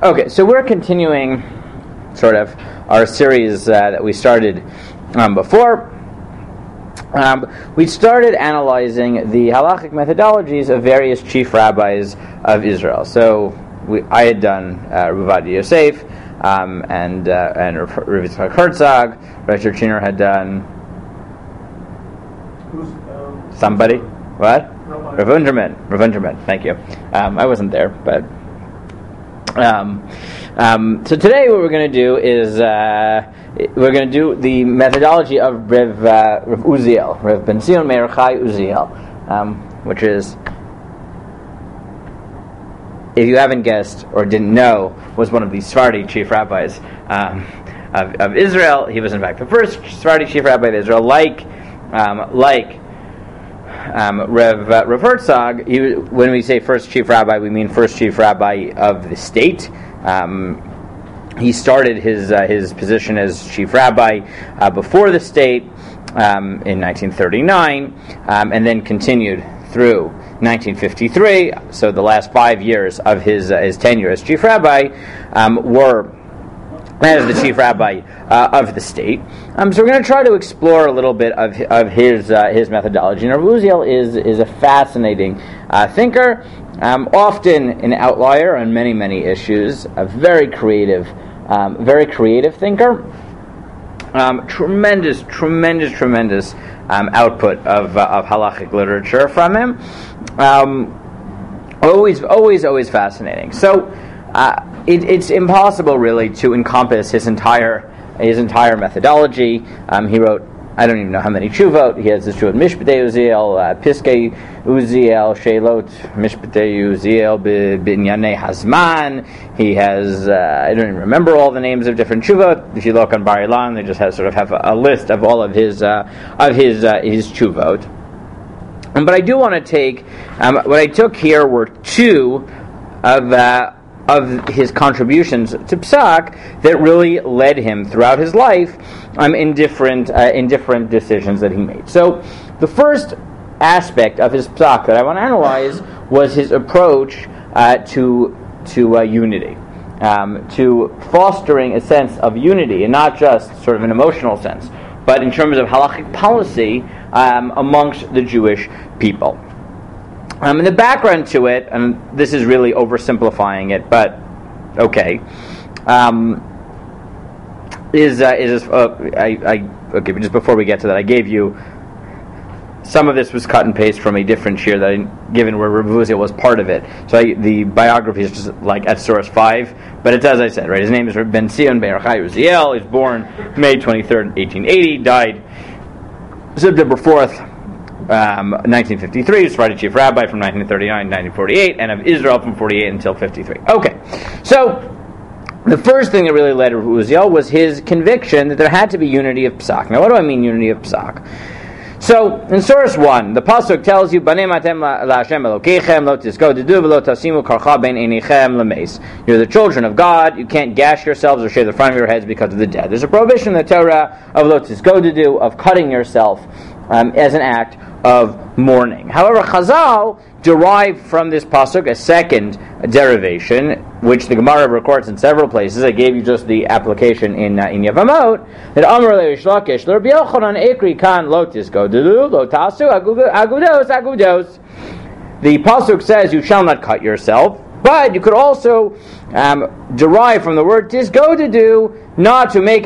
Okay, so we're continuing sort of our series that we started before. We started analyzing the halachic methodologies of various chief rabbis of Israel. So I had done Rav Ovadia Yosef and Rav Yitzchak Herzog. Richard Chiner had done somebody. What? Rav Unterman. Thank you. I wasn't there, but so today what we're going to do is we're going to do the methodology of Rav Uziel, Rav Ben Zion Meir Chai Uziel, which is, if you haven't guessed or didn't know, was one of the Sephardi chief rabbis of Israel. He was in fact the first Sephardi chief rabbi of Israel, like Rav Herzog. When we say first chief rabbi, we mean first chief rabbi of the state. He started his position as chief rabbi before the state in 1939, and then continued through 1953. So the last 5 years of his tenure as chief rabbi were as the chief rabbi of the state. So we're going to try to explore a little bit of his methodology. And Rav Uziel is a fascinating thinker, often an outlier on many issues. A very creative thinker. Tremendous output of halachic literature from him. Always fascinating. So it's impossible really to encompass his entire methodology. He wrote, I don't even know how many tshuvot. He has this tshuvot Mishpatei Uziel, Piskei Uziel, Sheilot Mishpatei Uziel, Binyanei Hazman. He has, I don't even remember all the names of different tshuvot. If you look on Bar Ilan, they just have a list of all of his tshuvot. But I do want to take, what I took here were two of his contributions to Psak that really led him throughout his life in different decisions that he made. So the first aspect of his Psak that I want to analyze was his approach to unity, to fostering a sense of unity, and not just sort of an emotional sense, but in terms of halachic policy amongst the Jewish people. And the background to it, and this is really oversimplifying it, but okay, okay. Just before we get to that, I gave you some of this was cut and paste from a different shir that I given where Rav Uziel was part of it. So the biography is just like at source 5, but it's as I said, right? His name is Rav Ben Zion Meir Chai Uziel. He was born May 23rd, 1880. Died September 4th. 1953, Sephardi chief rabbi from 1939 to 1948, and of Israel from 48 until 53. Okay, so the first thing that really led Rav Uziel was his conviction that there had to be unity of Psak. Now, what do I mean unity of Psak? So, in source 1, the pasuk tells you, "Banei matem la'Hashem Elokeichem lo tizkodedu v'lo tasimu karcha bein einechem lemeis." You're the children of God. You can't gash yourselves or shave the front of your heads because of the dead. There's a prohibition in the Torah of lo tizkodedu, of cutting yourself as an act of mourning. However, Chazal derived from this pasuk a second derivation, which the Gemara records in several places. I gave you just the application in Yevamot, that Amar le'Rish Lakish l'Rabbi Yochanan ekri kan lo tizkodedu lo tasu agudos. The pasuk says you shall not cut yourself, but you could also derive from the word tizkodedu not to make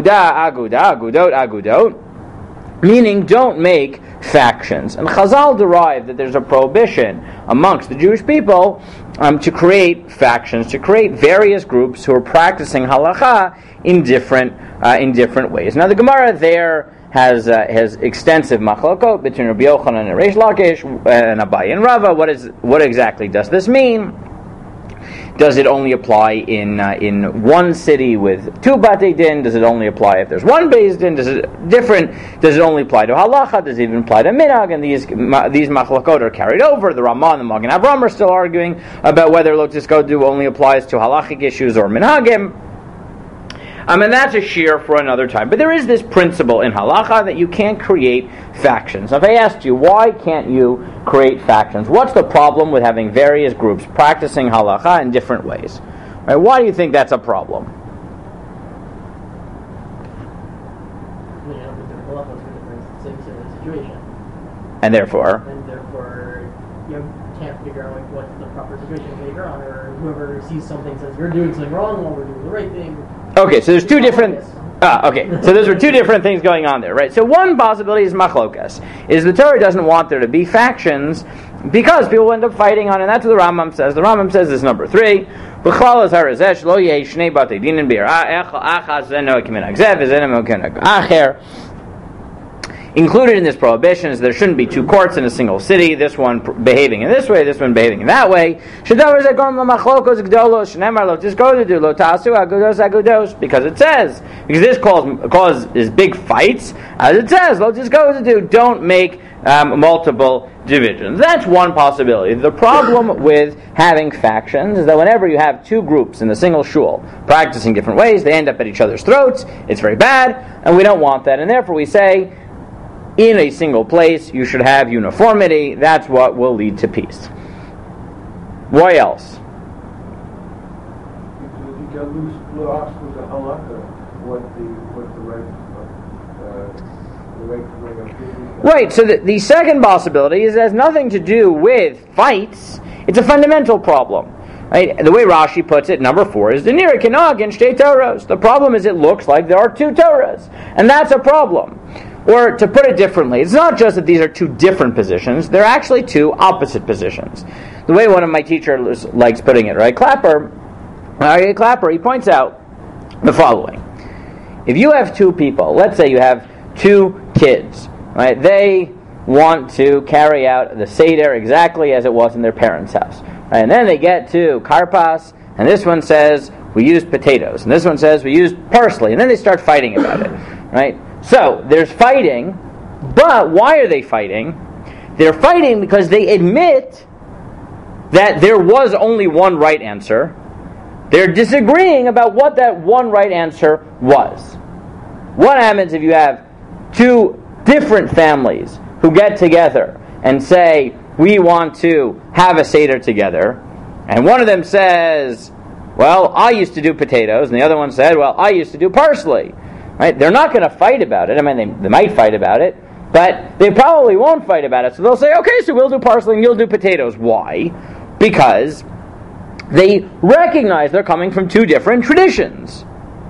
agudot, meaning don't make factions. And Chazal derived that there's a prohibition amongst the Jewish people to create factions, to create various groups who are practicing halacha in different ways. Now the Gemara there has extensive machlokot between Rabbi Yochanan and Reish Lakish and Abaye and Rava. What exactly does this mean? Does it only apply in one city with 2 Batei Din? Does it only apply if there's 1 Beis Din? Does it only apply to halacha? Does it even apply to minhag? And these machlokot are carried over. The Ramah and the Magen Avraham are still arguing about whether lo tizkodedu only applies to halachic issues or minhagim. And that's a shir for another time. But there is this principle in halacha that you can't create factions. Now, if I asked you, why can't you create factions? What's the problem with having various groups practicing halacha in different ways? Right? Why do you think that's a problem? Situation. And therefore, you can't figure out what's the proper situation to figure out, or whoever sees something says you're doing something wrong while we're doing the right thing. Okay, so there's two different. So those are two different things going on there, right? So one possibility is machlokas, is the Torah doesn't want there to be factions because people end up fighting on, and that's what the Rambam says. The Rambam says this number 3. Included in this prohibition is there shouldn't be two courts in a single city, this one behaving in this way, this one behaving in that way. Because it says, because this causes big fights, as it says, don't make multiple divisions. That's one possibility. The problem with having factions is that whenever you have two groups in a single shul practicing different ways, they end up at each other's throats. It's very bad, and we don't want that. And therefore we say, in a single place, you should have uniformity. That's what will lead to peace. Why else? Because you get loose obstacles of halakha, what the right to bring up. Right, so the second possibility is it has nothing to do with fights. It's a fundamental problem. Right? The way Rashi puts it, number 4, is the nira kinag and shtei Torahs. The problem is it looks like there are two Torahs, and that's a problem. Or to put it differently, it's not just that these are two different positions, they're actually two opposite positions. The way one of my teachers likes putting it, right? Clapper, he points out the following. If you have two people, let's say you have two kids, right? They want to carry out the Seder exactly as it was in their parents' house. Right? And then they get to Karpas, and this one says, we used potatoes, and this one says, we used parsley, and then they start fighting about it, right? So, there's fighting, but why are they fighting? They're fighting because they admit that there was only one right answer. They're disagreeing about what that one right answer was. What happens if you have two different families who get together and say, we want to have a Seder together, and one of them says, well, I used to do potatoes, and the other one said, well, I used to do parsley. Right? They're not going to fight about it. I mean, they might fight about it, but they probably won't fight about it. So they'll say, okay, so we'll do parsley and you'll do potatoes. Why? Because they recognize they're coming from two different traditions.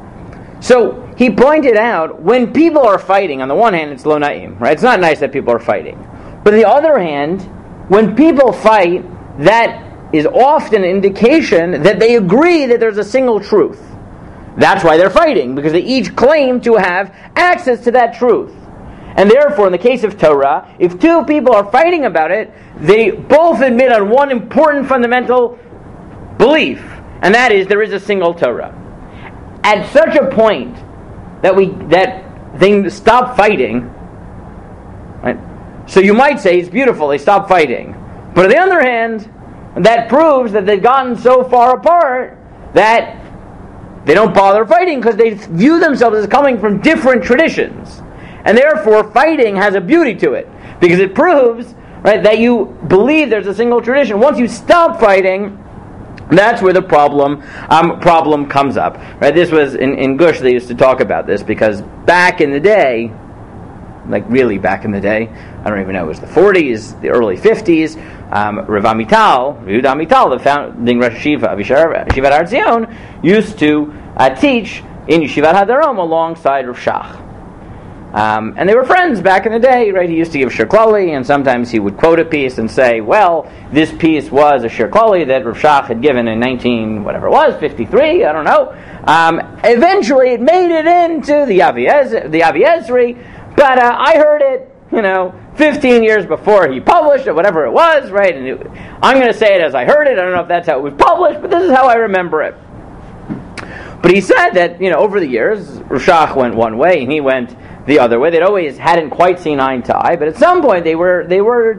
So he pointed out, when people are fighting, on the one hand, it's lo na'im, right? It's not nice that people are fighting. But on the other hand, when people fight, that is often an indication that they agree that there's a single truth. That's why they're fighting, because they each claim to have access to that truth. And therefore, in the case of Torah, if two people are fighting about it, they both admit on one important fundamental belief, and that is there is a single Torah. At such a point that they stop fighting, right? So you might say it's beautiful, they stop fighting. But on the other hand, that proves that they've gotten so far apart that they don't bother fighting because they view themselves as coming from different traditions. And therefore, fighting has a beauty to it. Because it proves, right, that you believe there's a single tradition. Once you stop fighting, that's where the problem comes up. Right? This was, in Gush, they used to talk about this, because back in the day, like really back in the day, I don't even know, it was the 40s, the early 50s, Rav Amital, the founding Rosh Yeshiva of Yeshivat Har Zion, used to teach in Yeshivat Hadarom alongside Rav Shach. And they were friends back in the day, right? He used to give Shir Klali, and sometimes he would quote a piece and say, well, this piece was a Shir Klali that Rav Shach had given in 53, I don't know. Eventually it made it into the Avi Ezri, but I heard it, 15 years before he published it, whatever it was, right? And I'm going to say it as I heard it. I don't know if that's how it was published, but this is how I remember it. But he said that, over the years, Rav Shach went one way and he went the other way. They always hadn't quite seen eye to eye, but at some point they met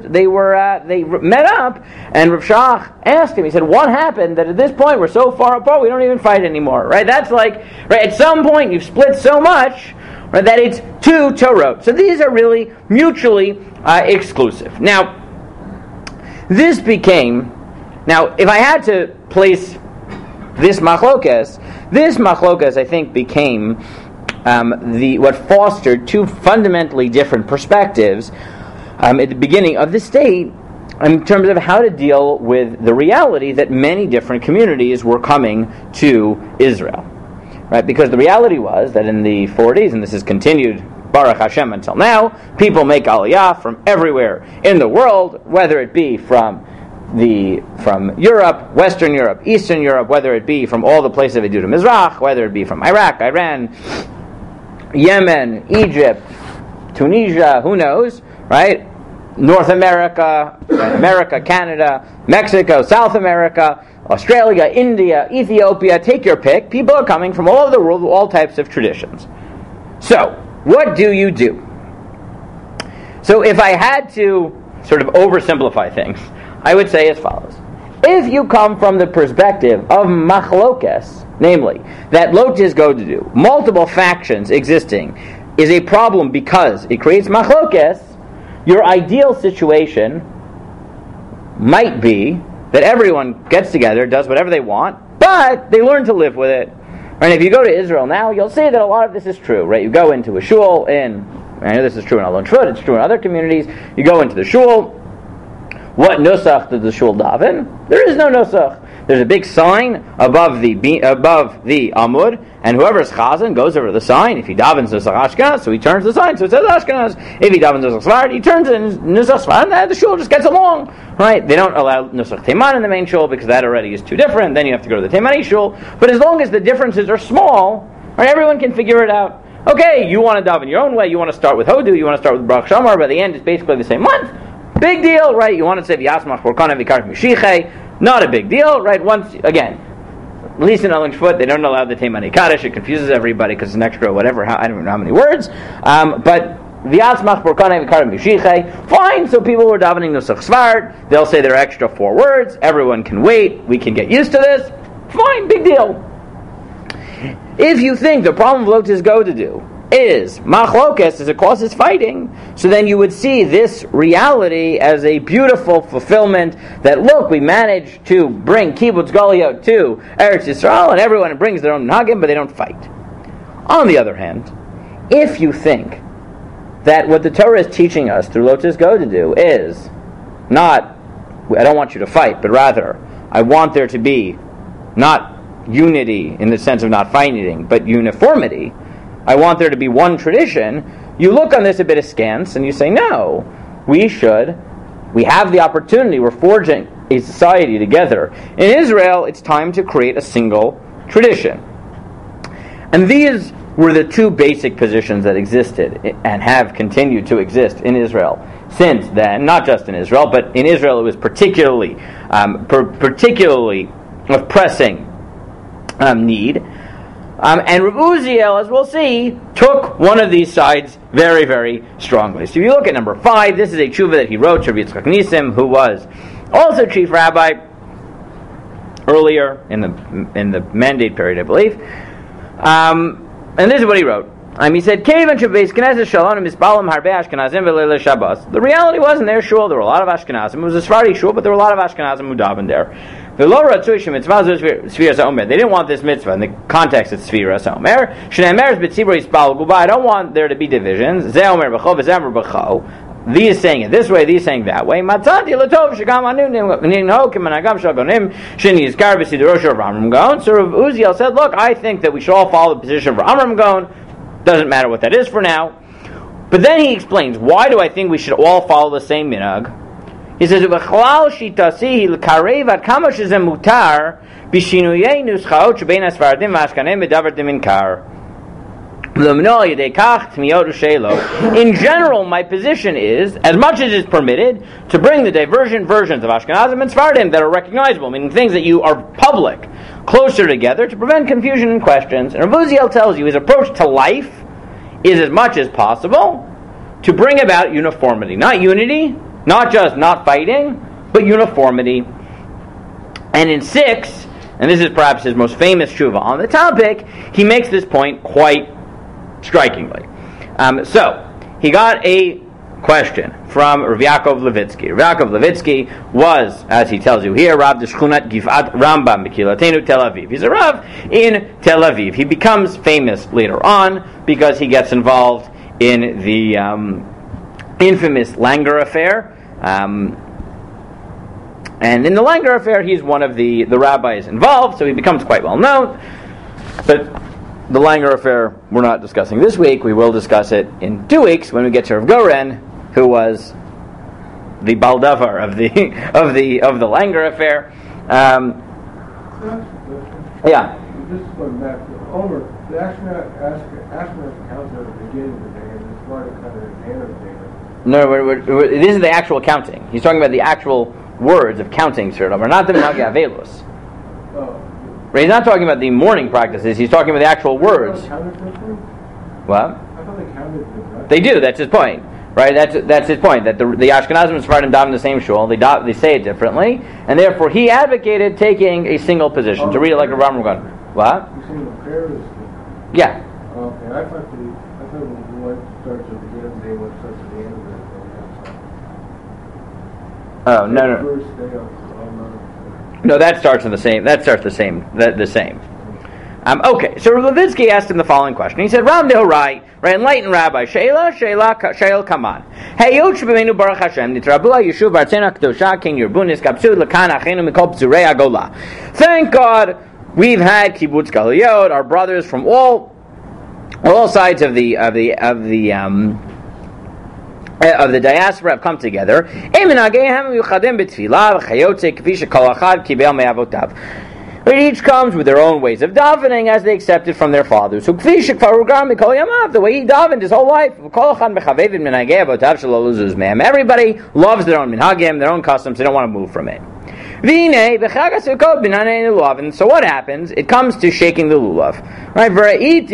up, and Rav Shach asked him. He said, "What happened that at this point we're so far apart we don't even fight anymore?" Right? That's like, right, at some point you've split so much, right, that it's two Torot. So these are really mutually exclusive. Now, if I had to place this machlokes, I think, became what fostered two fundamentally different perspectives at the beginning of the state in terms of how to deal with the reality that many different communities were coming to Israel. Right? Because the reality was that in the 40s, and this has continued Baruch Hashem until now, people make aliyah from everywhere in the world, whether it be from Europe, Western Europe, Eastern Europe, whether it be from all the places of Edut Mizrach, whether it be from Iraq, Iran, Yemen, Egypt, Tunisia, who knows, right? North America, Canada, Mexico, South America, Australia, India, Ethiopia, take your pick. People are coming from all over the world with all types of traditions. So, what do you do? So if I had to sort of oversimplify things, I would say as follows. If you come from the perspective of machlokes, namely, that lotes go to do, multiple factions existing, is a problem because it creates machlokes, your ideal situation might be that everyone gets together, does whatever they want, but they learn to live with it. And if you go to Israel now, you'll see that a lot of this is true, right? You go into a shul I know this is true in Alon Shvut, it's true in other communities, you go into the shul. What nusach does the shul daven? There is no nusach. There's a big sign above the amud, and whoever's chazan goes over the sign. If he davens nusach Ashkenaz, so he turns the sign, so it says Ashkenaz. If he davens nusach Sfard, he turns it in nusach Sfard, and the shul just gets along, right? They don't allow nusach Teiman in the main shul because that already is too different. Then you have to go to the Teimani shul. But as long as the differences are small, right, everyone can figure it out. Okay, you want to daven your own way. You want to start with Hodu. You want to start with Baruch Shamar. By the end, it's basically the same month. Big deal, right? You want to say V'yasmach Borkana V'karch Mishiche. Not a big deal, right? Once again, at least in Alon Shvut, they don't allow the Teimani Kaddish. It confuses everybody because it's an extra whatever. I don't even know how many words. But V'yasmach Borkana V'karch Mishiche. Fine. So people who are davening Nusach Sfard, they'll say their extra 4 words. Everyone can wait. We can get used to this. Fine. Big deal. If you think the problem of lotus go to do is machlokes, as it causes fighting, so then you would see this reality as a beautiful fulfillment that, look, we managed to bring Kibbutz Galiot to Eretz Yisrael, and everyone brings their own nagim, but they don't fight. On the other hand, if you think that what the Torah is teaching us through Lotus Go to do is not, I don't want you to fight, but rather, I want there to be not unity in the sense of not fighting, but uniformity, I want there to be one tradition, you look on this a bit askance and you say, no, we have the opportunity, we're forging a society together. In Israel, it's time to create a single tradition. And these were the two basic positions that existed and have continued to exist in Israel since then, not just in Israel, but in Israel it was particularly of pressing need. And Rav Uziel, as we'll see, took one of these sides very, very strongly. So if you look at number 5, this is a tshuva that he wrote to Rav Yitzchak Nisim, who was also chief rabbi earlier in the mandate period, I believe. And this is what he wrote. He said, the reality was in their shul there were a lot of Ashkenazim. It was a Sephardi shul, but there were a lot of Ashkenazim who davened there. They didn't want this mitzvah. In the context, it's Sfiras Omer. I don't want there to be divisions. These saying it this way, these saying that way. So Rav Uziel said, look, I think that we should all follow the position of Amram Gon. Doesn't matter what that is for now. But then he explains, why do I think we should all follow the same minhag? He says, in general, my position is, as much as is permitted, to bring the divergent versions of Ashkenazim and Sephardim that are recognizable, meaning things that you are public, closer together to prevent confusion and questions. And Rav Uziel tells you his approach to life is, as much as possible, to bring about uniformity. Not unity, not just not fighting, but uniformity. And in 6, and this is perhaps his most famous tshuva on the topic, he makes this point quite strikingly. So, he got a question from Rav Yaakov Levitsky. Rav Yaakov Levitsky was, as he tells you here, Rav D'Shchunat Givat Rambam Mekilatenu Tel Aviv. He's a Rav in Tel Aviv. He becomes famous later on because he gets involved in the infamous Langer affair. And in the Langer affair, he's one of the rabbis involved, so he becomes quite well known. But the Langer affair we're not discussing this week. We will discuss it in 2 weeks when we get to Rav Goren, who was the baldavar of the Langer affair. Yeah. Just going back to Omer, the Ashkenaz accounts at the beginning of the day, and it's part of kind of the end of the day. No, this is the actual counting. He's talking about the actual words of counting Sirah, not the Minhag Avelus. Oh. He's not talking about the morning practices. He's talking about the actual words. What? I thought they counted different. They do. That's his point, right? That's his point. That the Ashkenazim and Sephardim daven in the same shul. They say it differently, and therefore he advocated taking a single position to read it like a Rambam Gun. What? You saying the prayer is? Yeah. Okay, I thought one starts at the beginning of the day, one starts at the end of the day. Oh no. First day of No, that starts in the same. That starts the same. The same. Okay, so Levitsky asked him the following question. He said, "Ram Dehorai, right? Enlightened Rabbi, Sheila, come on. Hey, Yoch B'Meinu Baruch Hashem, Nitrabua Yeshuv Artzena Kedosha King Yerbunis Kapsud Lakan Achenu Mikol Pzurei Agola. Thank God we've had Kibbutz Galuyot, our brothers from all sides of the diaspora have come together. Each comes with their own ways of davening as they accepted from their fathers. The way he davened his whole life. Everybody loves their own minhagim, their own customs. They don't want to move from it. And so what happens? It comes to shaking the lulav. Right? And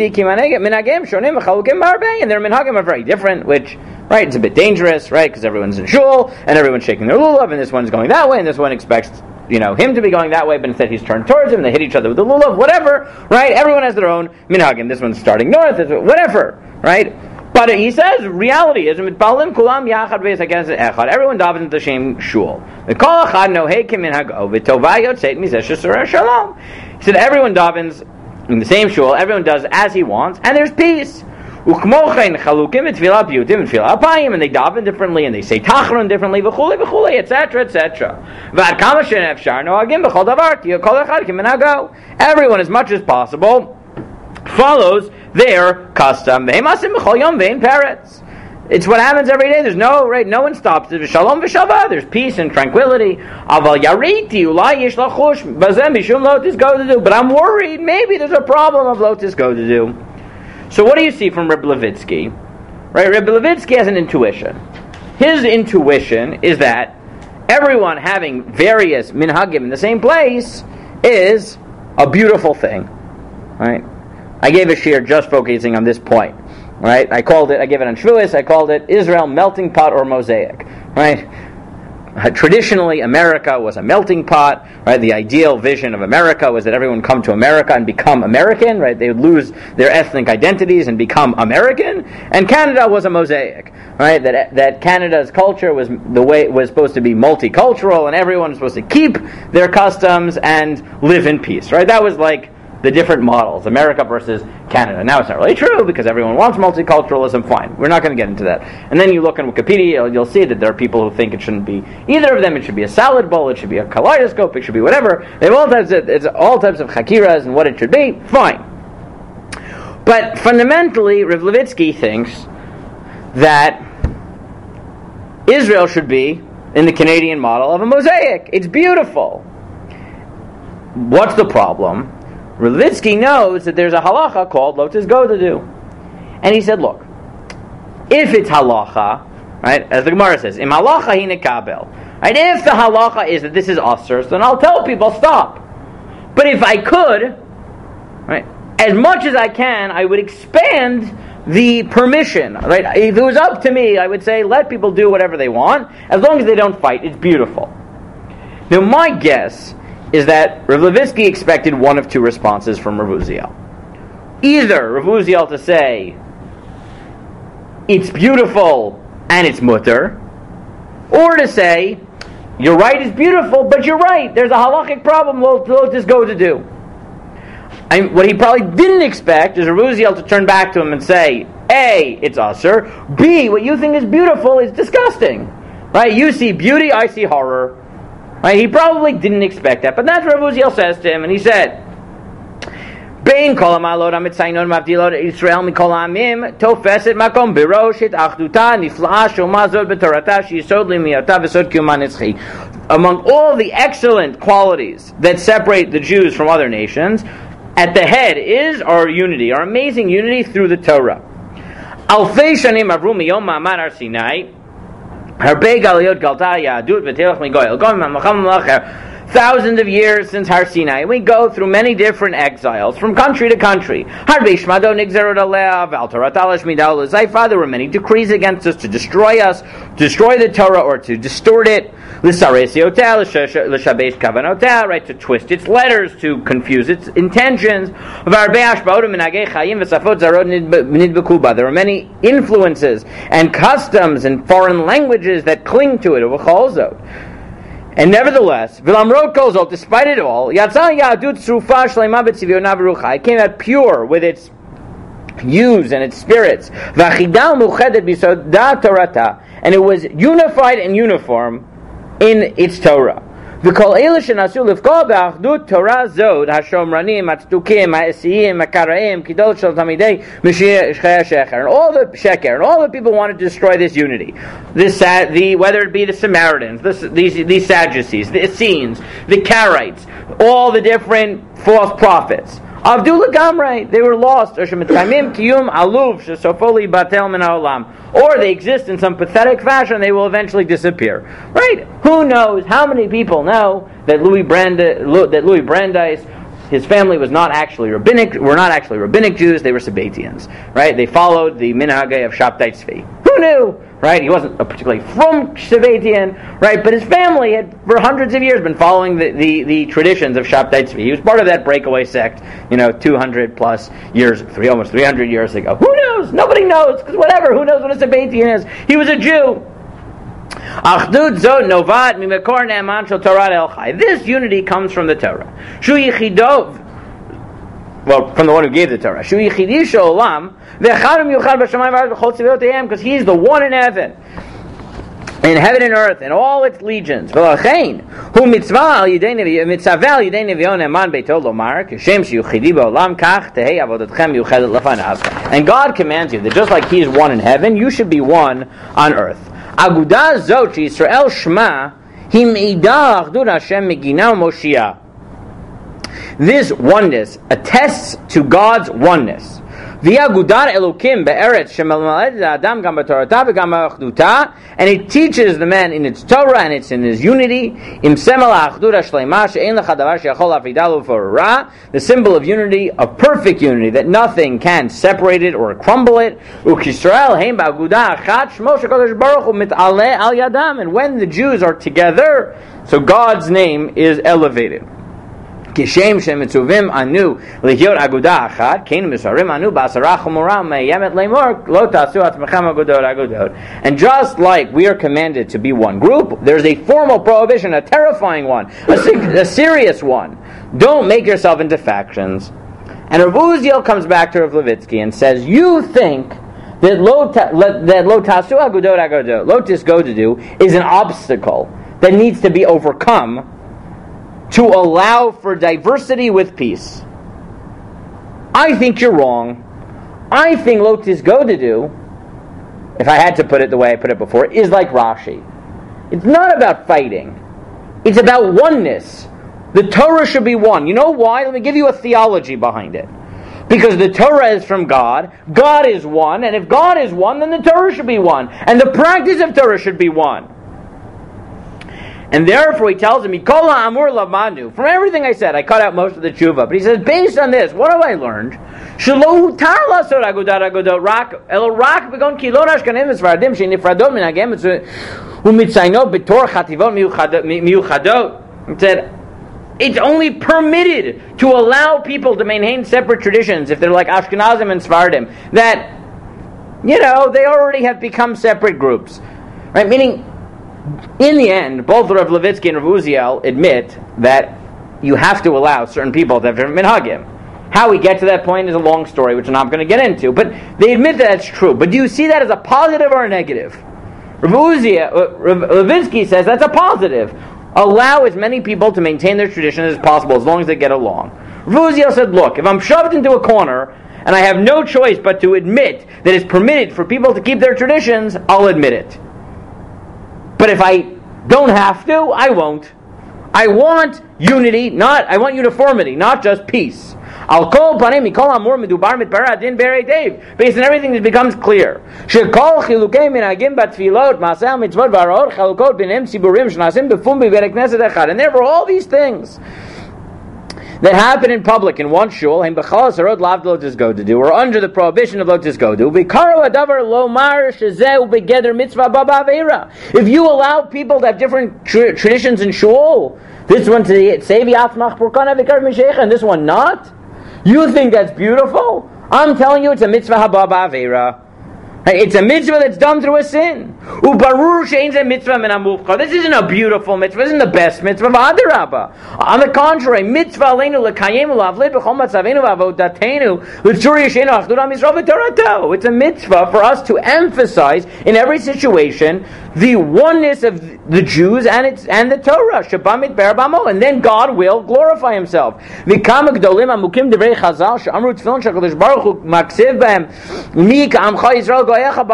their minhagim are very different, which, right, it's a bit dangerous, right? Because everyone's in shul, and everyone's shaking their lulav, and this one's going that way, and this one expects, him to be going that way, but instead he's turned towards him, and they hit each other with the lulav, whatever, right? Everyone has their own minhagim. This one's starting north, whatever, right? But he says, reality is, everyone davens in the same shul. He said, everyone davens in the same shul, everyone does as he wants, and there's peace. And they daven differently, and they say tachrun differently, etc., etc. Everyone, as much as possible, follows their custom. It's what happens every day. There's no one stops. There's shalom v'shava. There's peace and tranquility. But I'm worried. Maybe there's a problem of lotus go to do. So what do you see from Reb Levitsky? Right, Reb Levitsky has an intuition. His intuition is that everyone having various minhagim in the same place is a beautiful thing. Right? I gave a shir just focusing on this point. Right? I gave it on Shavuos, I called it Israel melting pot or mosaic. Right? Traditionally, America was a melting pot. Right? The ideal vision of America was that everyone come to America and become American. Right? They would lose their ethnic identities and become American. And Canada was a mosaic. Right? That Canada's culture was supposed to be multicultural, and everyone was supposed to keep their customs and live in peace. Right? That was like the different models, America versus Canada. Now it's not really true because everyone wants multiculturalism. Fine, we're not going to get into that. And then you look on Wikipedia, you'll see that there are people who think it shouldn't be either of them. It should be a salad bowl. It should be a kaleidoscope. It should be whatever. They have all types of chakiras and what it should be. Fine. But fundamentally, Rav Levitsky thinks that Israel should be in the Canadian model of a mosaic. It's beautiful. What's the problem? Levitsky knows that there's a halacha called lotus go to do. And he said, look, if it's halacha, right, as the Gemara says, im halacha hi nekabel, right, if the halacha is that this is usher, then I'll tell people, stop. But if I could, right, as much as I can, I would expand the permission, right? If it was up to me, I would say, let people do whatever they want, as long as they don't fight, it's beautiful. Now my guess is that Rav Levitsky expected one of two responses from Rav Uziel. Either Rav Uziel to say, it's beautiful, and it's mutter, or to say, you're right, it's beautiful, but you're right, there's a halachic problem Lotus go to do. And what he probably didn't expect is Rav Uziel to turn back to him and say, A, it's usher, B, what you think is beautiful is disgusting. Right? You see beauty, I see horror. Right? He probably didn't expect that, but that's what Rav Uziel says to him, and he said, Bein kol ha'malot ha'mitzaynon mavdilot Yisrael mikol ha'amim tofeset makom birosh et achduta nifla'a shoma zot b'torata sheyisod limiyata v'sod kiyuma nitzchi. Among all the excellent qualities that separate the Jews from other nations, at the head is our unity, our amazing unity through the Torah. Alfei shanim avru miyom ma'amad Har Sinai harbei galiyot galta yahadut v'telech migoyel gom ma'macham malacher. Thousands of years since Har Sinai, we go through many different exiles from country to country. There were many decrees against us to destroy the Torah or to distort it, right, to twist its letters, to confuse its intentions. There were many influences and customs and foreign languages that cling to it. And nevertheless, despite it all, it came out pure with its hues and its spirits. And it was unified and uniform in its Torah. And all the sheker, and all the people wanted to destroy this unity. Whether it be the Samaritans, these Sadducees, the Essenes, the Karaites, all the different false prophets. Avdul Gamray, they were lost. Or they exist in some pathetic fashion, they will eventually disappear. Right? Who knows? How many people know that Louis Brandeis, his family were not actually rabbinic Jews, they were Sabbatians. Right? They followed the minhagei of Shabtai Tzvi. Who knew? Right? He wasn't particularly from Sabbatian, right? But his family had, for hundreds of years, been following the traditions of Shabtai Tzvi. He was part of that breakaway sect, 200 plus years, almost 300 years ago. Who knows? Nobody knows, because whatever, who knows what a Sabbatian is? He was a Jew. This unity comes from the Torah. Well, from the one who gave the Torah. Because he's the one in heaven and earth, and all its legions. And God commands you that just like He is one in heaven, you should be one on earth. This oneness attests to God's oneness. And it teaches the man in its Torah and it's in his unity. The symbol of unity, of perfect unity, that nothing can separate it or crumble it. And when the Jews are together, so God's name is elevated. And just like we are commanded to be one group, there's a formal prohibition, a terrifying one, a serious one. Don't make yourself into factions. And Rav Uziel comes back to Rav Levitsky and says, you think that lo tasu agudot agodot, lo tisgo to do, is an obstacle that needs to be overcome to allow for diversity with peace. I think you're wrong. I think lo tisgo to do, if I had to put it the way I put it before, is like Rashi. It's not about fighting. It's about oneness. The Torah should be one. You know why? Let me give you a theology behind it. Because the Torah is from God, God is one, and if God is one, then the Torah should be one, and the practice of Torah should be one. And therefore he tells him, from everything I said, I cut out most of the tshuva, but he says, based on this, what have I learned? He said, it's only permitted to allow people to maintain separate traditions if they're like Ashkenazim and Sephardim, that they already have become separate groups. Right? Meaning, in the end, both Rav Levitsky and Rav Uziel admit that you have to allow certain people to have different minhagim. How we get to that point is a long story, which I'm not going to get into. But they admit that that's true. But do you see that as a positive or a negative? Rav Levitsky says that's a positive. Allow as many people to maintain their tradition as possible, as long as they get along. Rav Uziel said, look, if I'm shoved into a corner and I have no choice but to admit that it's permitted for people to keep their traditions, I'll admit it. But if I don't have to, I won't. I want unity, I want uniformity, not just peace. Al kol panim mikol amur medubar mitbara din berei Dave. Based on everything that becomes clear. Shekol chilukei minhagim batfilot masel mitzvot v'araot chalukot b'nem siburim shnasim b'fum b'berei knesset echad. And therefore all these things that happen in public in one shul, hem b'chalas harod lav lo tisgodu do, or under the prohibition of lo tisgodu, v'karo adavar lo mar shezeh u'begeder mitzvah baba aveira. If you allow people to have different traditions in shul, this one to say v'atmach purkana v'kar mishecha, and this one not, you think that's beautiful? I'm telling you, it's a mitzvah haba ba'aveira. It's a mitzvah that's done through a sin. Ubarur she'ein ze mitzvah min hamufcha. This isn't a beautiful mitzvah. This isn't the best mitzvah. V'adarabba. On the contrary, mitzvah aleinu lekayemu lavlid b'chol matzaveinu v'avodatenu l'tzuri yishenu achdut am Yisrael v'torato. It's a mitzvah for us to emphasize in every situation the oneness of the Jews and the Torah. Shabamit berabamo, and then God will glorify Himself. V'kam gdolim amukim divrei Chazal she'amru tefillin she'Kadosh Baruch Hu maksiv b'hem mi ka'amcha Yisrael.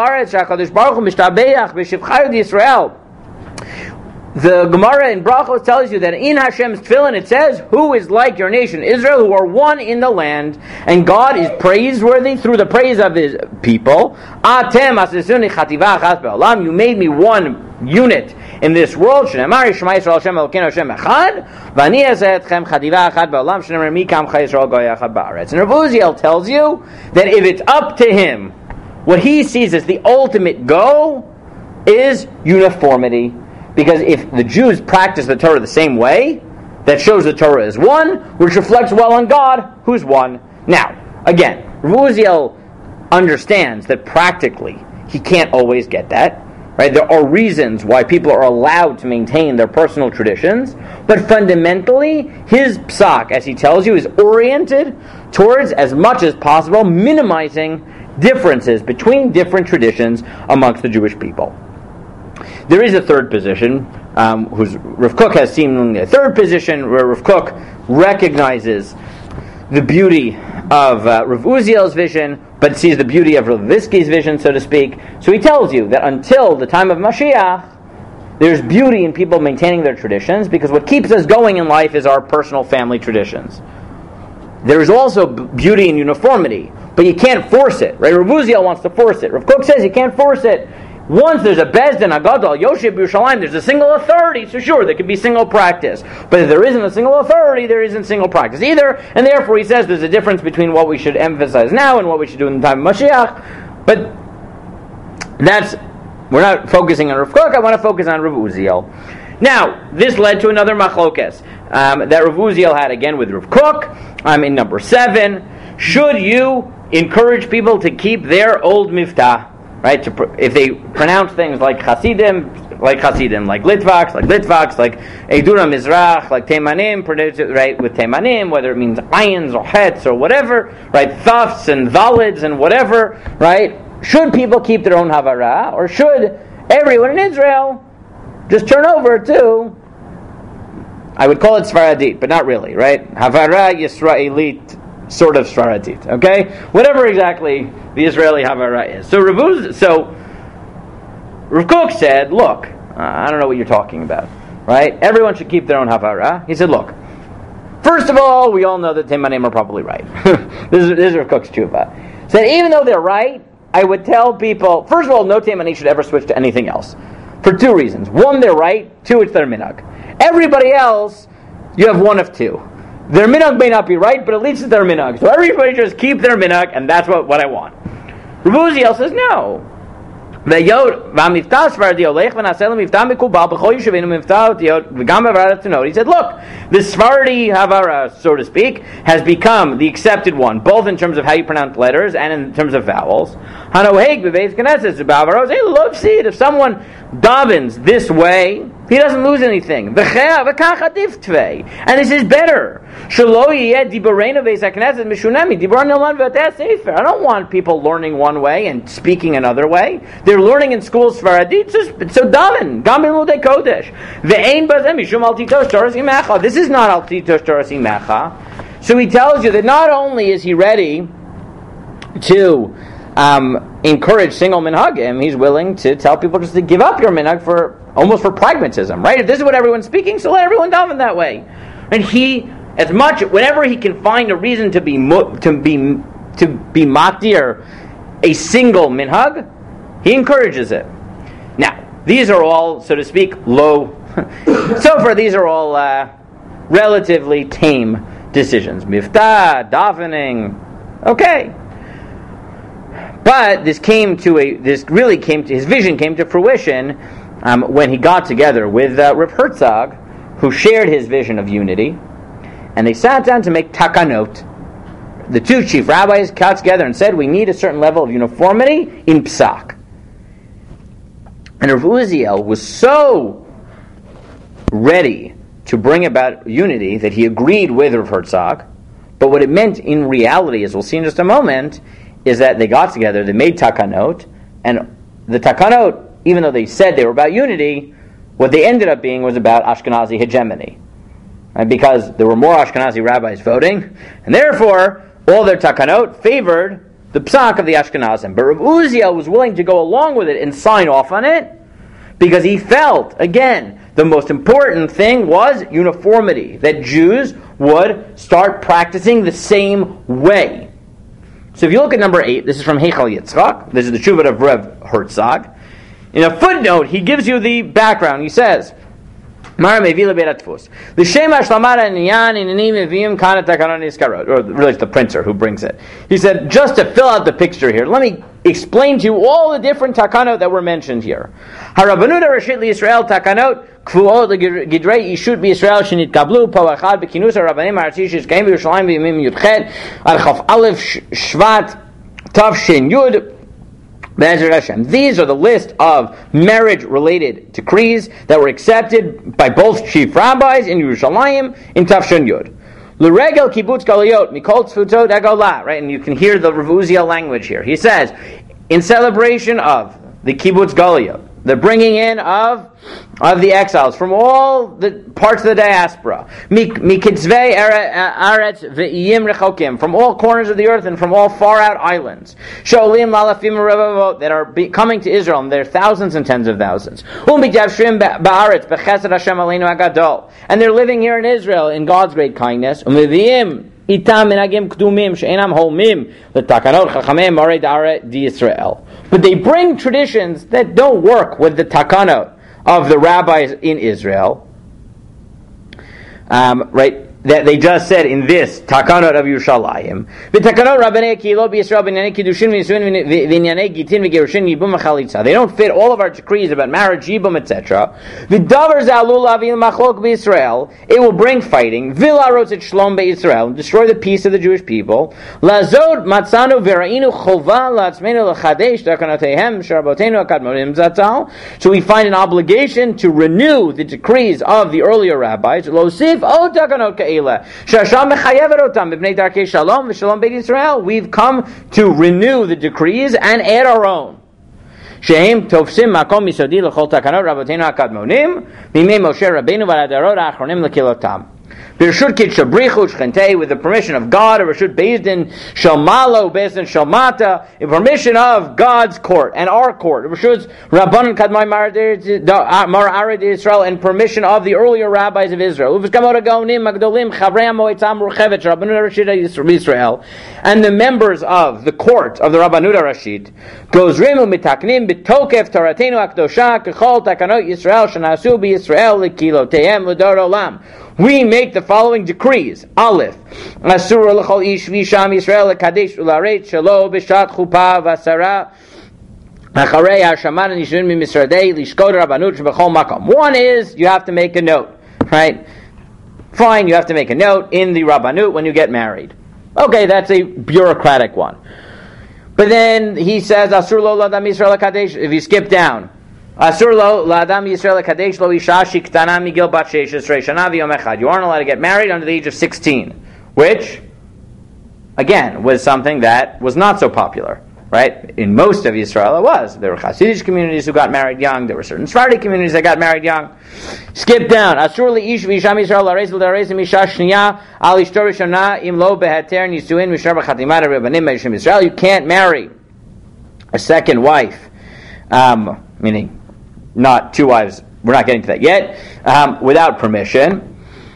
The Gemara in Brachos tells you that in Hashem's tefillin it says, who is like your nation Israel, who are one in the land, and God is praiseworthy through the praise of His people. You made me one unit in this world. And Rav Uziel tells you that if it's up to him, what he sees as the ultimate goal is uniformity. Because if the Jews practice the Torah the same way, that shows the Torah is one, which reflects well on God, who's one. Now, again, Rav Uziel understands that practically he can't always get that. Right? There are reasons why people are allowed to maintain their personal traditions, but fundamentally, his psak, as he tells you, is oriented towards, as much as possible, minimizing differences between different traditions amongst the Jewish people. There is a third position, whose Rav Kook has seemingly a third position, where Rav Kook recognizes the beauty of Rav Uziel's vision, but sees the beauty of Rav Levitsky's vision, so to speak. So he tells you that until the time of Mashiach, there's beauty in people maintaining their traditions, because what keeps us going in life is our personal family traditions. There is also beauty in uniformity, but you can't force it, right? Rav Uziel wants to force it. Rav Kook says you can't force it. Once there's a Bezdin, a Gadol, Yosheb Yerushalayim, there's a single authority, so sure, there could be single practice. But if there isn't a single authority, there isn't single practice either, and therefore he says there's a difference between what we should emphasize now and what we should do in the time of Mashiach. But we're not focusing on Rav Kook, I want to focus on Rav Uziel. Now, this led to another machlokes that Rav Uziel had again with Rav Kook. In number 7, should you encourage people to keep their old miftah? Right? If they pronounce things like Hasidim, like Litvaks, like Eidura Mizrach, like Teimanim, pronounce it right with Teimanim, whether it means ayins or hets or whatever, right? Thafs and Valids and whatever, right? Should people keep their own Havara, or should everyone in Israel just turn over to, I would call it Sfaradit, but not really, right? Havara Yisraelit, sort of Sfaradit, okay? Whatever exactly the Israeli Havara is. So Rav Kook said, look, I don't know what you're talking about, right? Everyone should keep their own Havara. He said, look, first of all, we all know that Teimanim are probably right. This is Rav Kook's tshuva. He said, even though they're right, I would tell people, first of all, no Teimanim should ever switch to anything else. For 2 reasons. 1, they're right. 2, it's their minhag. Everybody else, you have one of 2. Their minhag may not be right, but at least it's their minhag. So everybody just keep their minhag, and that's what I want. Rav Uziel says, no. V'yod v'amifta Sfaradi olech v'naseh l'mifta mikubal b'chol yishuvenu mifta otiyot v'gam havara tanot. He said, look, the Sfaradi havara, so to speak, has become the accepted one, both in terms of how you pronounce letters and in terms of vowels. Hanoheg b'beis knesses b'avaros elov seed. If someone davens this way, he doesn't lose anything. And this is better. I don't want people learning one way and speaking another way. They're learning in schools Sfaradi, so daven. This is not al titos Toras Imecha. So he tells you that not only is he ready to encourage single minhagim, he's willing to tell people just to give up your minhag for pragmatism, right? If this is what everyone's speaking, so let everyone daven that way. And he, whenever he can find a reason to be matir a single minhag, he encourages it. Now, these are all, so to speak, low. So far, these are all relatively tame decisions. Miftah, davening, okay. But his vision came to fruition when he got together with Rav Herzog, who shared his vision of unity, and they sat down to make takanot. The two chief rabbis got together and said, we need a certain level of uniformity in psak. And Rav Uziel was so ready to bring about unity that he agreed with Rav Herzog, but what it meant in reality, as we'll see in just a moment, is that they got together, they made takanot, and the takanot, even though they said they were about unity, what they ended up being was about Ashkenazi hegemony. And because there were more Ashkenazi rabbis voting, and therefore all their takanot favored the psak of the Ashkenazim. But Rav Uziel was willing to go along with it and sign off on it, because he felt, again, the most important thing was uniformity, that Jews would start practicing the same way. So if you look at number 8, this is from Heichal Yitzchak, this is the Shuvah of Rav Herzog. In a footnote, he gives you the background. He says, or really it's the printer who brings it. He said, just to fill out the picture here, let me explain to you all the different takanot that were mentioned here. Harabbanut Rashit Yisrael takanot kvuot legidrei ishut b'Yisrael shenitkablu po echad b'kinus harabanim ha'artzi shizkaim b'Yerushalayim b'yimim yudchet al chaf aleph shvat tav shin yud. These are the list of marriage-related decrees that were accepted by both chief rabbis in Yerushalayim in Tafshin Yud. L'regel kibbutz galuyot mikol tzfutot hagolah. Right, and you can hear the Rav Uziel language here. He says, in celebration of the kibbutz galuyot, the bringing in of the exiles from all the parts of the diaspora, mikitzvei aretz ve'iyim rechokim, from all corners of the earth and from all far out islands, sholim lalafim revavot, that are coming to Israel, and there are thousands and tens of thousands, u'mitavshrim ba'aretz b'chesed Hashem aleinu hagadol, and they're living here in Israel in God's great kindness, u'meviim itam minagim kdumim she'enam holmim l'takanot chachamim marei da'aret d'Yisrael. But they bring traditions that don't work with the takanot of the rabbis in Israel, right? That they just said in this takanot of Yerushalayim. V'takanot rabbanei kehilot b'Yisrael b'nyanei kiddushin v'nisuin v'nyanei gitin v'gerushin yibum v'chalitza. They don't fit all of our decrees about marriage, yibum, etc. V'davar zalul avil machlok b'Yisrael. It will bring fighting. V'larotz et shlom b'Yisrael. Destroy the peace of the Jewish people. Lazod matzanu v'ra'inu chova la'atzmenu l'chadesh takanoteihem sh'rabotenu akadmonim zatzal. So we find an obligation to renew the decrees of the earlier rabbis. Losif o takanot we've come to renew the decrees and add our own. With the permission of God, with the permission of God's court and our court, and permission of the earlier rabbis of Israel, and the members of the court of the Rabbanut Rashit, goes Rimu mitaknim b'tokef Toratenu Akdosha kechol takanot Yisrael shenasu b'Yisrael lekilotehem l'dor olam. We make the following decrees. Aleph, Asur l'chol ish v'isham Yisrael l'kadesh u'laret shelo b'shat chupa v'asara One is you have to make a note, right? Fine, you have to make a note in the Rabbanut when you get married. Okay, that's a bureaucratic one. But then he says, Asur lo l'adam Yisrael kadesh. If you skip down, Asur lo l'adam Yisrael kadesh lo isha shiktana migil bat sheish esrei shana v'yom echad. You aren't allowed to get married under the age of 16, which, again, was something that was not so popular. Right? In most of Israel it was. There were Hasidic communities who got married young. There were certain Sephardi communities that got married young. Skip down. Asur li'ish v'isha Yisrael l'arez l'arez misha shniya al ishtor rishona im lo beheter nisuin mishar b'chatimat rabbanim meishim Yisrael. You can't marry a second wife, meaning not two wives. We're not getting to that yet. Without permission.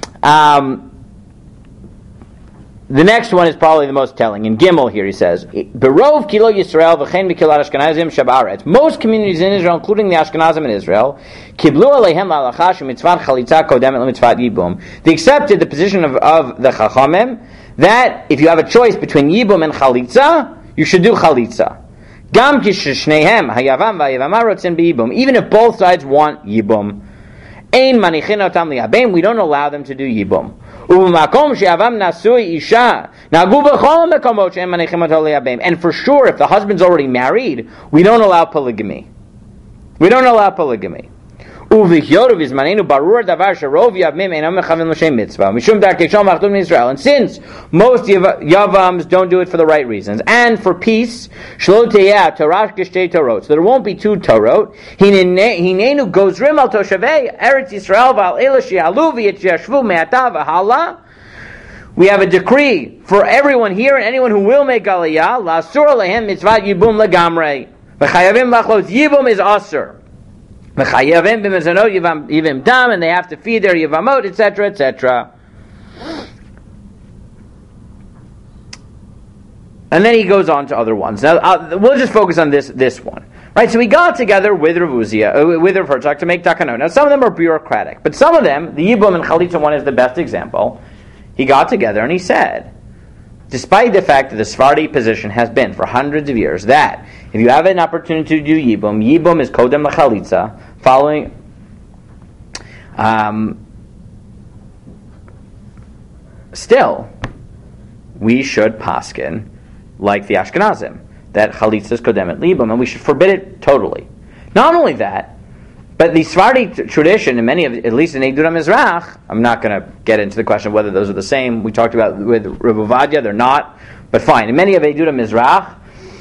The next one is probably the most telling. In Gimel here he says, Berov kilo Yisrael v'chein v'kilat Ashkenazim shabaretz. Most communities in Israel, including the Ashkenazim in Israel, kiblu aleihem la'alacha shemitzvat chalitza kodemet l'mitzvat yibum. They accepted the position of the Chachamim that if you have a choice between yibum and chalitza, you should do chalitza. Gam kishshnehem hayavam v'ayavama rotzen b'yibum. Even if both sides want yibum. Ein manichin otam li'abem. We don't allow them to do yibum. And for sure, if the husband's already married, we don't allow polygamy. We don't allow polygamy. And since most Yavams don't do it for the right reasons, and for peace, so there won't be two Torot, we have a decree for everyone here and anyone who will make Aliyah, Yibum is Asur. And they have to feed their Yivamot, etc., etc. And then he goes on to other ones. Now, we'll just focus on this one. Right, so we got together with Rav Uzziah, with Rav Herzog to make takanot. Now, some of them are bureaucratic, but some of them, the Yibum and Chalitza one is the best example. He got together and he said, despite the fact that the Sephardi position has been for hundreds of years that if you have an opportunity to do Yibum is Kodem L'Chalitza, following still, we should paskin like the Ashkenazim, that Chalitza is Kodem L'Yibum, and we should forbid it totally. Not only that, but the Sephardi tradition, in many of, at least in Eiduram Mizrach, I'm not going to get into the question of whether those are the same. We talked about with Rav Ovadia, they're not, but fine. In many of Eiduram Mizrach,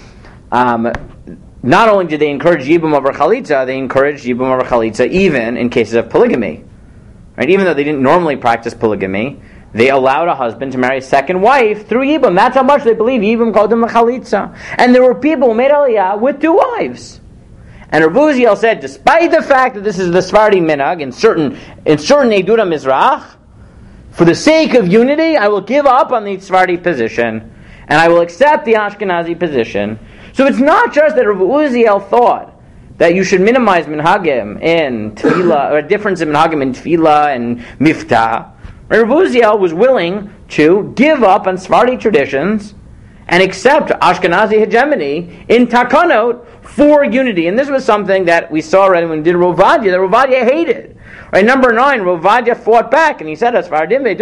not only did they encourage Yibum over Chalitza, they encouraged Yibum over Chalitza even in cases of polygamy. Right? Even though they didn't normally practice polygamy, they allowed a husband to marry a second wife through Yibum. That's how much they believe Yibum called them a Chalitza. And there were people who made Aliyah with two wives. And Rav Uzziel said, despite the fact that this is the Sephardi minhag in certain Eiduram Mizrach, for the sake of unity, I will give up on the Sephardi position, and I will accept the Ashkenazi position. So it's not just that Rav Uzziel thought that you should minimize minhagim in tefillah, or a difference in minhagim in tefillah and miftah. Rav Uzziel was willing to give up on Sephardi traditions and accept Ashkenazi hegemony in takanot for unity. And this was something that we saw already when we did Rav Ovadia, that Rav Ovadia hated. Right, number 9, Rav Ovadia fought back, and he said, who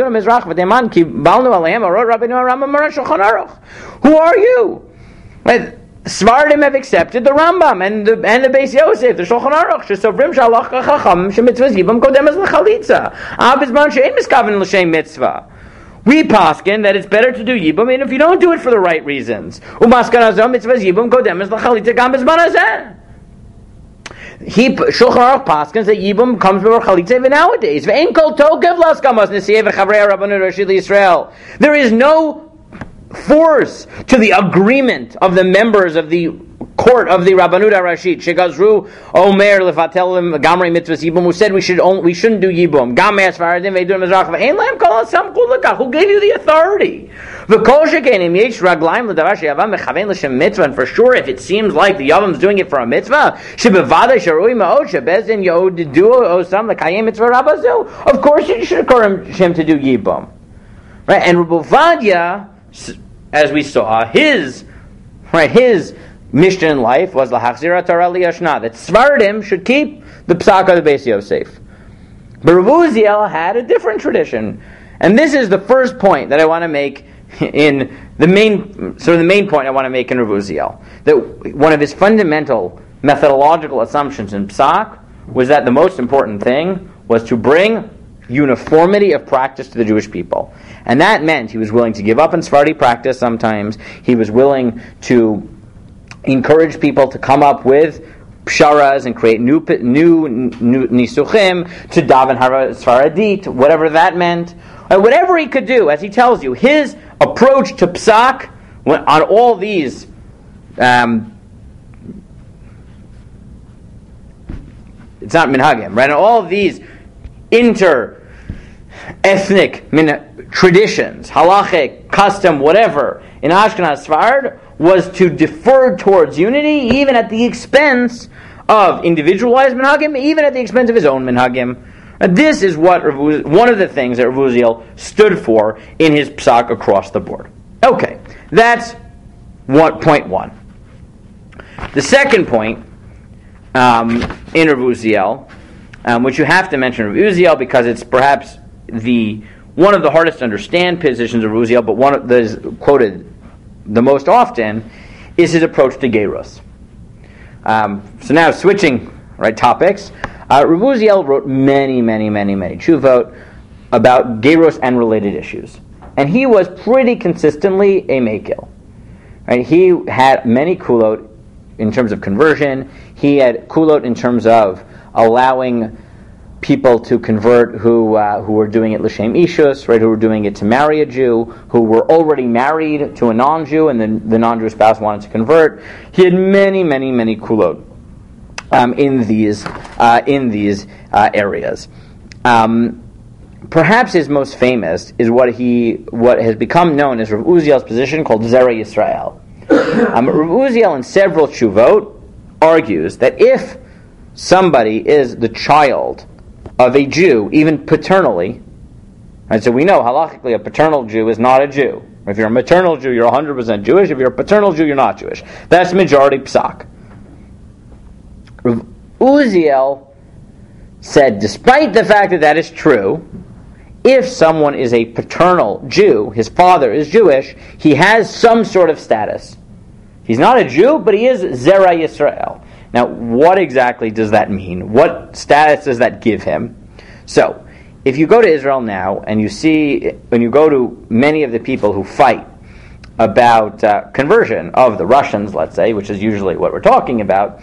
are you? Right, Svardim have accepted the Rambam and the Beis Yosef, the Shulchan Aruch, Shesovrim Shalach Chacham Shemitzvah Yibum Kodem as L'Chalitza Abizman Shein Miskaven L'Shem Mitzvah. We paskin that it's better to do Yibum, and if you don't do it for the right reasons. Umaskanazom Mitzvah Yibum Kodem as L'Chalitza Gam Bizman Hazeh. Shulchan Aruch paskins that Yibum comes before Chalitza even nowadays. Ve'en kol tokev laskamas nesiyeh v'chavrei Rabbanut Rashid Yisrael. There is no force to the agreement of the members of the court of the Rabbanut HaRashit. Shegazru Omer lefatel gamrei mitzvahs Yibum, who said we shouldn't do Yibum. Gamei Sfaradim ve'Eiduram Mizrach ve'en lahem kol samchut lekach. Who gave you the authority? V'kol shekenim yesh raglaim l'davar sheyavam mechaven l'shem mitzvah. And for sure, if it seems like the Yavam's doing it for a mitzvah, shebevadei sharui ma'od shebezdin yodedu osam l'kayem mitzvah rabbazu. Of course, you should encourage him to do Yibum, right? And Rav Ovadia, as we saw, his mission in life was lahachzira Torah liyashna, that Sfardim should keep the Psak of the Beis Yosef. But Rav Uziel had a different tradition. And this is the first point that I want to make in the main point I want to make in Rav Uziel. That one of his fundamental methodological assumptions in Psak was that the most important thing was to bring uniformity of practice to the Jewish people. And that meant he was willing to give up on Sephardi practice sometimes. He was willing to encourage people to come up with psharas and create new nisuchim, to daven hara Sfaradit, whatever that meant. And whatever he could do, as he tells you, his approach to Psak on all these it's not minhagim, right? On all of these inter-ethnic traditions, halachic, custom, whatever, in Ashkenaz Sfard, was to defer towards unity, even at the expense of individualized minhagim, even at the expense of his own minhagim. And this is what one of the things that Rav Uziel stood for in his Psak across the board. Okay, that's point one. The second point in Rav Uziel, which you have to mention Rav Uziel because it's perhaps one of the hardest to understand positions of Rav Uziel, but one that is quoted the most often, is his approach to Gerus. So now switching topics, Rav Uziel wrote many tshuvot about Gerus and related issues. And he was pretty consistently a mekil. Right? He had many kulot in terms of conversion. He had kulot in terms of allowing people to convert who were doing it l'shem ishus, right? Who were doing it to marry a Jew, who were already married to a non-Jew, and then the non-Jew spouse wanted to convert. He had many kulot in these areas. Perhaps his most famous is what has become known as Rav Uziel's position called Zera Yisrael. Rav Uziel in several tshuvot argues that if somebody is the child of a Jew, even paternally, and so we know halachically a paternal Jew is not a Jew. If you're a maternal Jew, you're 100% Jewish. If you're a paternal Jew, you're not Jewish. That's majority psak. Rav Uziel said, despite the fact that that is true, if someone is a paternal Jew, his father is Jewish, he has some sort of status. He's not a Jew, but he is Zera Yisrael. Now, what exactly does that mean? What status does that give him? So, if you go to Israel now, and you see, when you go to many of the people who fight about conversion of the Russians, let's say, which is usually what we're talking about,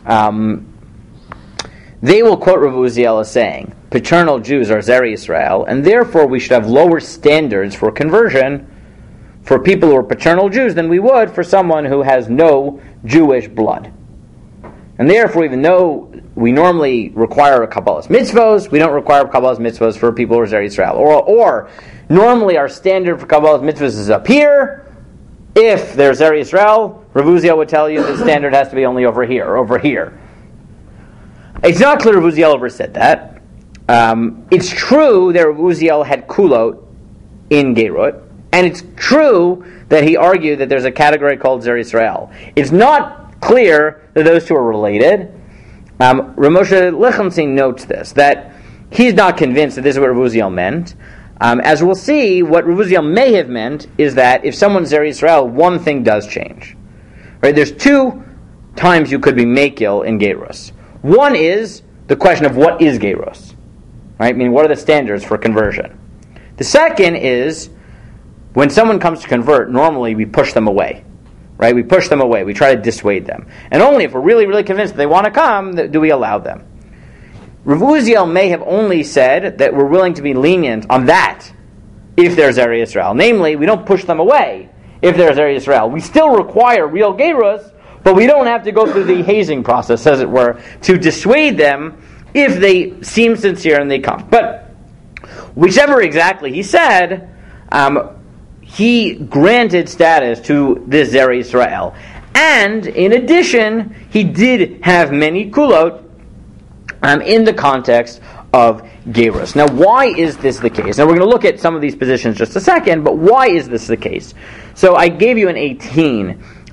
they will quote Rav Uziel as saying, paternal Jews are Zera Yisrael, and therefore we should have lower standards for conversion for people who are paternal Jews than we would for someone who has no Jewish blood. And therefore, even though we normally require a Kabbalah's mitzvos, we don't require Kabbalah's mitzvos for people who are Zera Yisrael. Or normally our standard for Kabbalah's mitzvos is up here. If they're Zera Yisrael, Rav Uziel would tell you the standard has to be only over here, or over here. It's not clear Rav Uziel ever said that. It's true that Rav Uziel had kulot in Gerut, and it's true that he argued that there's a category called Zera Yisrael. It's not clear that those two are related. Rav Moshe Lichtenstein notes this, that he's not convinced that this is what Rav Uziel meant. As we'll see, what Rav Uziel may have meant is that if someone's Zera Yisrael, one thing does change. Right? There's two times you could be mekil in Gerus. One is the question of what is Gerus. Right? I mean, what are the standards for conversion? The second is when someone comes to convert, normally we push them away. Right? We push them away. We try to dissuade them. And only if we're really convinced that they want to come do we allow them. Rav Uziel may have only said that we're willing to be lenient on that if they're Zera Yisrael. Namely, we don't push them away if they're Zera Yisrael. We still require real Gerus, but we don't have to go through the hazing process, as it were, to dissuade them if they seem sincere and they come. But whichever exactly he said, he granted status to this Zera Yisrael. And in addition, he did have many kulot in the context of Gerus. Now, why is this the case? Now, we're going to look at some of these positions in just a second, but why is this the case? So I gave you an 18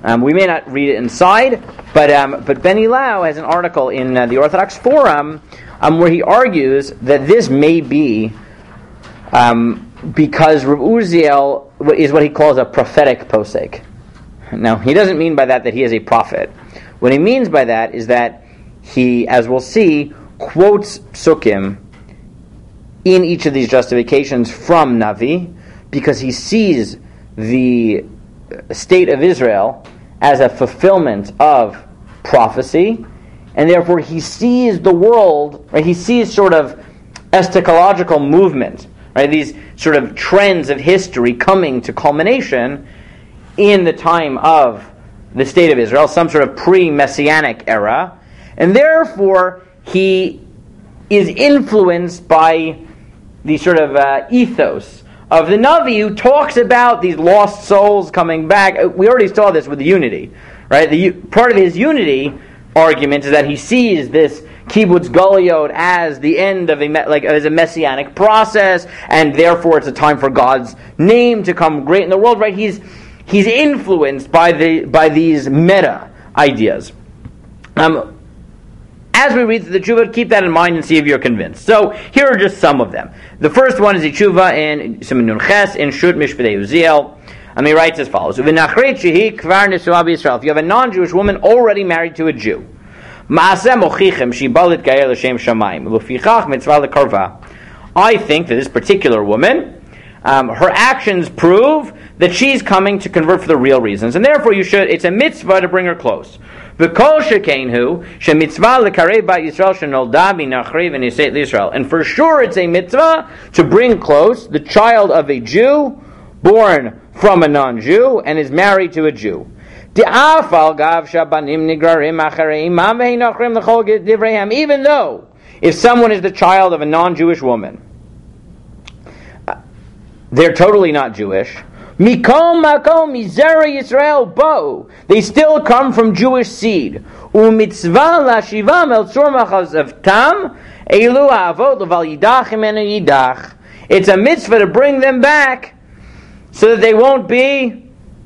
We may not read it inside, but Ben Lau has an article in the Orthodox Forum where he argues that this may be because Rav Uziel is what he calls a prophetic posek. Now, he doesn't mean by that he is a prophet. What he means by that is that he, as we'll see, quotes psukim in each of these justifications from Navi because he sees the state of Israel as a fulfillment of prophecy, and therefore he sees the world, right? He sees sort of eschatological movement, right? These sort of trends of history coming to culmination in the time of the state of Israel, some sort of pre-Messianic era, and therefore he is influenced by the sort of ethos of the Navi, who talks about these lost souls coming back. We already saw this with the unity, right? Part of his unity argument is that he sees this kibbutz galiot as the end of as a messianic process, and therefore it's a time for God's name to come great in the world. Right? He's influenced by these meta ideas. As we read through the tshuva, keep that in mind and see if you're convinced. So here are just some of them. The first one is the tshuva in Siman Nun Ches in Shut Mishpatei Uziel. And he writes as follows: If you have a non-Jewish woman already married to a Jew, I think that this particular woman, her actions prove that she's coming to convert for the real reasons, and therefore it's a mitzvah to bring her close. And for sure it's a mitzvah to bring close the child of a Jew born from a non-Jew and is married to a Jew. Even though if someone is the child of a non-Jewish woman, they're totally not Jewish. Mikom makom mizera Yisrael bo. They still come from Jewish seed. Umitzvah lashivam el tzur machazavtam elu avot leval yidach imenu yidach. It's a mitzvah to bring them back so that they won't be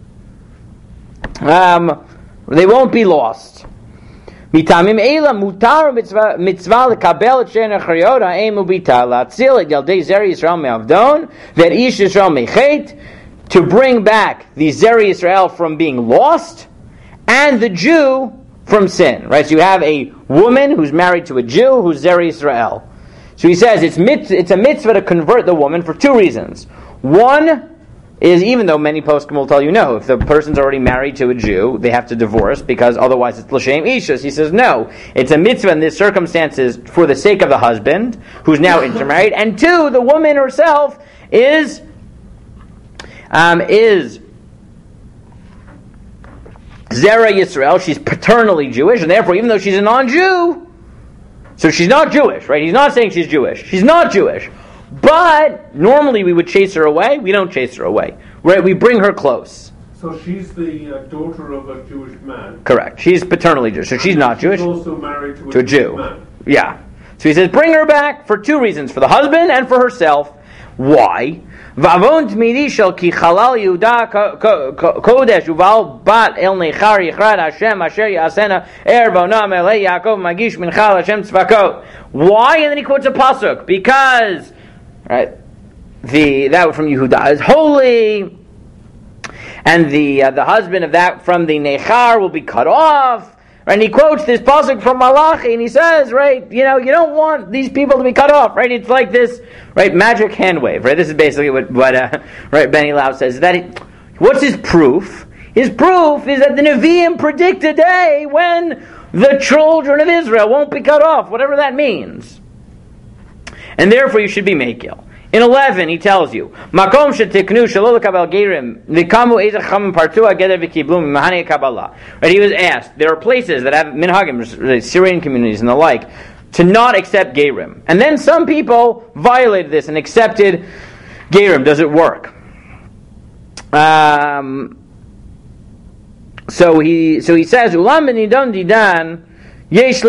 lost. Mitamim eila mutar mitzvah lekabel et she'en achrayot ha'em ubita latzil et yaldei zera Yisrael me'avdon that ish Yisrael mechet, to bring back the Zera Yisrael from being lost and the Jew from sin. Right? So you have a woman who's married to a Jew who's Zera Yisrael. So he says it's a mitzvah to convert the woman for two reasons. One is, even though many poskim will tell you no, if the person's already married to a Jew, they have to divorce because otherwise it's l'shem ishus. He says no, it's a mitzvah in this circumstances for the sake of the husband who's now intermarried, and two, the woman herself is Zera Yisrael. She's paternally Jewish, and therefore, even though she's a non-Jew, so she's not Jewish, right? He's not saying she's Jewish. She's not Jewish. But normally we would chase her away. We don't chase her away. Right? We bring her close. So she's the daughter of a Jewish man. Correct. She's paternally Jewish, so she's not Jewish. She's also married to a Jew. Man. Yeah. So he says, bring her back for two reasons: for the husband and for herself. Why? Vavon tmidi shel ki chalal Yehuda kodesh uval bat el nechar yichrad Hashem asher yasena erbonam elei Yaakov magish minchal Hashem tzvakot. Why? And then he quotes a pasuk, because right, that from Yehuda is holy, and the husband of that from the nechar will be cut off. And he quotes this pasuk from Malachi, and he says, right, you don't want these people to be cut off, right? It's like this, right, magic hand wave, right? This is basically what right, Ben Lau says. What's his proof? His proof is that the Nevi'im predict a day when the children of Israel won't be cut off, whatever that means. And therefore you should be Mekil. In 11, he tells you, Makom shetiknu shelo lekabel gerim v'kamu ezach chamim partu ageder v'kiblu mimahane kabbalah. Right? He was asked, there are places that have minhagim, Syrian communities and the like, to not accept gerim. And then some people violated this and accepted gerim. Does it work? So he says, Ulam benidon didan. He said,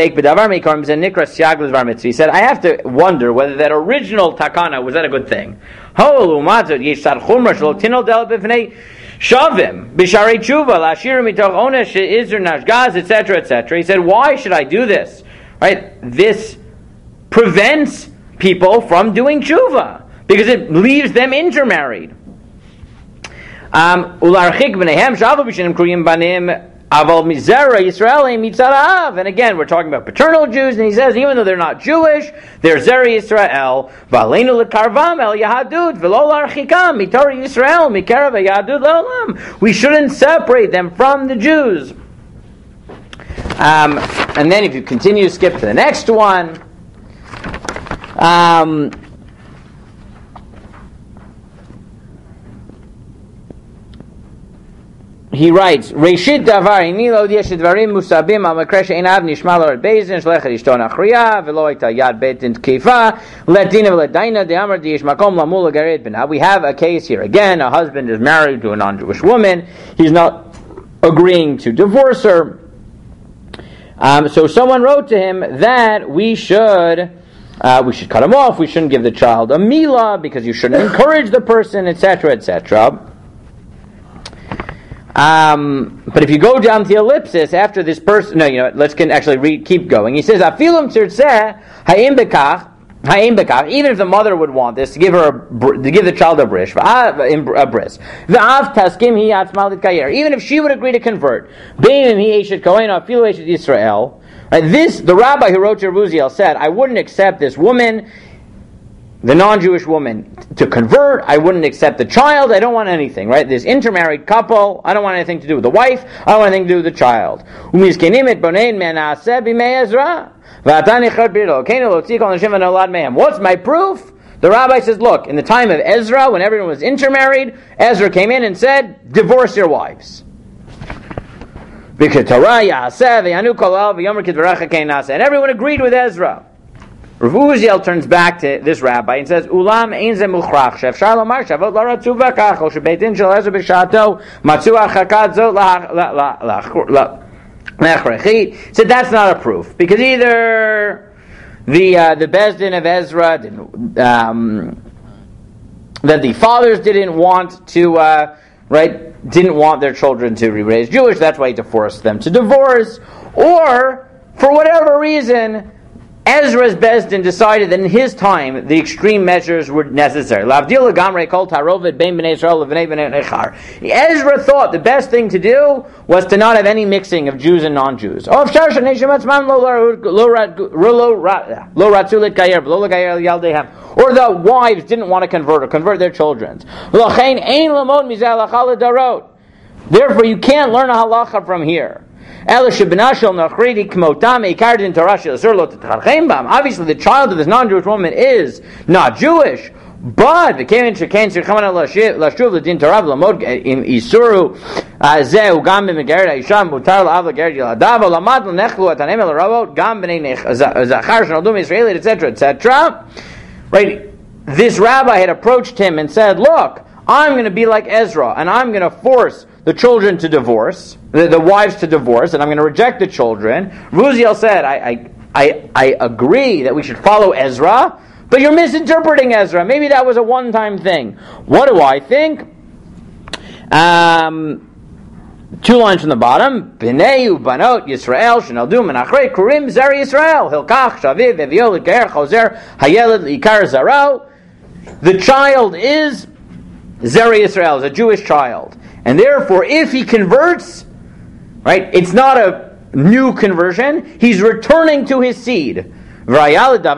I have to wonder whether that original takana was that a good thing. Shavim, Bisharei Tshuva, Lashirim Mitoch Onesh, Izr Nashgaz, etc., etc. He said, why should I do this? Right? This prevents people from doing tshuva because it leaves them intermarried. Ularchik b'nehem shavu b'shenim kriyim banim aval mizera Yisraelim mitzarav. And again, we're talking about paternal Jews, and he says even though they're not Jewish, they're Zera Yisrael. V'aleinu lekarvam el yahadut v'lo larchikam mitorah Yisrael mikerav yahadut leolam. We shouldn't separate them from the Jews. And then if you continue, skip to the next one. He writes, Reshit davar inilo yesh dvarim musabim al makresh einav nishma lo beizin shlechet ishton achriya velo ita yad betin tkifa ledina v'ledaina de'amar diyesh makom lamul gared b'na. We have a case here again. A husband is married to a non-Jewish woman. He's not agreeing to divorce her. So someone wrote to him that we should cut him off. We shouldn't give the child a milah because you shouldn't encourage the person, etc., etc. But if you go down to the ellipsis after this person, let's actually keep going. He says, "Afilum tirtzeh ha'im bekach." Even if the mother would want this, to give the child a bris, even if she would agree to convert, the rabbi who wrote to Ruziel said, I wouldn't accept this woman, the non-Jewish woman, to convert. I wouldn't accept the child. I don't want anything, right? This intermarried couple, I don't want anything to do with the wife. I don't want anything to do with the child. What's my proof? The rabbi says, look, in the time of Ezra, when everyone was intermarried, Ezra came in and said, divorce your wives. And everyone agreed with Ezra. Rav Uziel turns back to this rabbi and says, "Ulam ein ze muchrach she'efshar lomar shavot lo ratzu v'kach ol shebeit din shel Ezra b'shato matzu achakad zot la'achrechit." So that's not a proof because either the Beis Din of Ezra didn't, that the fathers didn't want to didn't want their children to be raised Jewish. That's why he had to force them to divorce, or for whatever reason, Ezra's Beis Din decided that in his time the extreme measures were necessary. Ezra thought the best thing to do was to not have any mixing of Jews and non-Jews. Or the wives didn't want to convert their children. Therefore you can't learn a halacha from here. Obviously the child of this non-Jewish woman is not Jewish, but the etc. Right? This rabbi had approached him and said, look, I'm going to be like Ezra, and I'm going to force the children to divorce, the wives to divorce, and I'm going to reject the children. Ruziel said, I agree that we should follow Ezra, but you're misinterpreting Ezra. Maybe that was a one-time thing. What do I think? 2 lines from the bottom. B'nei u'banot Yisrael shenaldu menachrei kurim zer Yisrael hilkach shaviv evio l'ger chozer hayeled l'ikar zaro. The child is Zera Yisrael, is a Jewish child. And therefore, if he converts, right, it's not a new conversion, he's returning to his seed. What's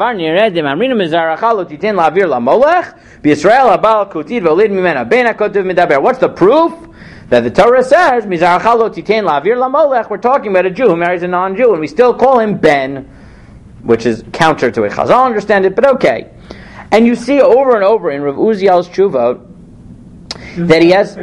the proof? That the Torah says, we're talking about a Jew who marries a non-Jew, and we still call him Ben, which is counter to it. Chazal understand it, but okay. And you see over and over in Rav Uziel's Tshuva, that he has.